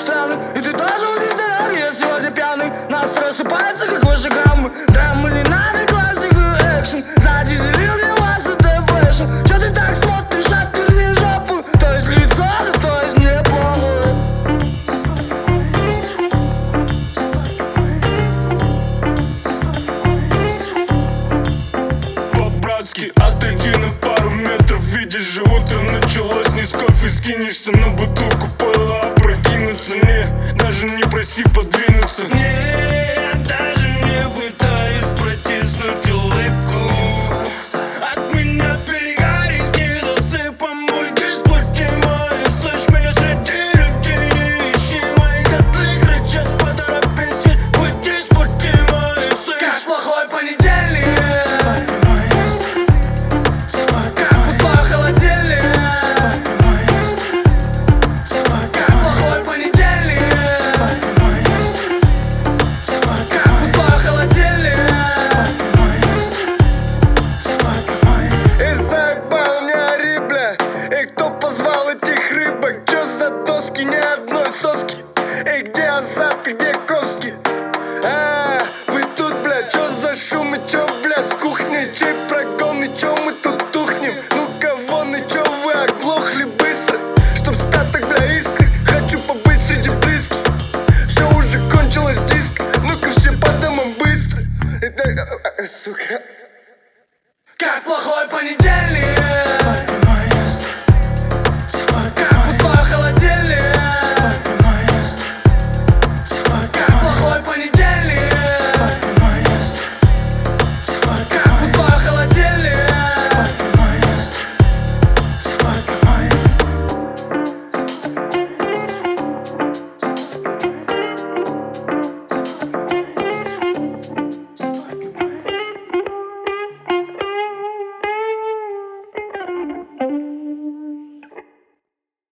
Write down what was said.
штаны. И ты тоже удивишь, дорогой, я сегодня пьяный. Настрой осыпается, как ваши граммы. Драма не надо, классику, экшен. Задизелил мне вас, это фэшн. Чё ты так смотришь, отверни жопу. То есть лицо, да то есть мне похуй. По-братски отойди на пару метров. Видишь же, утро началось, не с кофе скинешься на бутылку.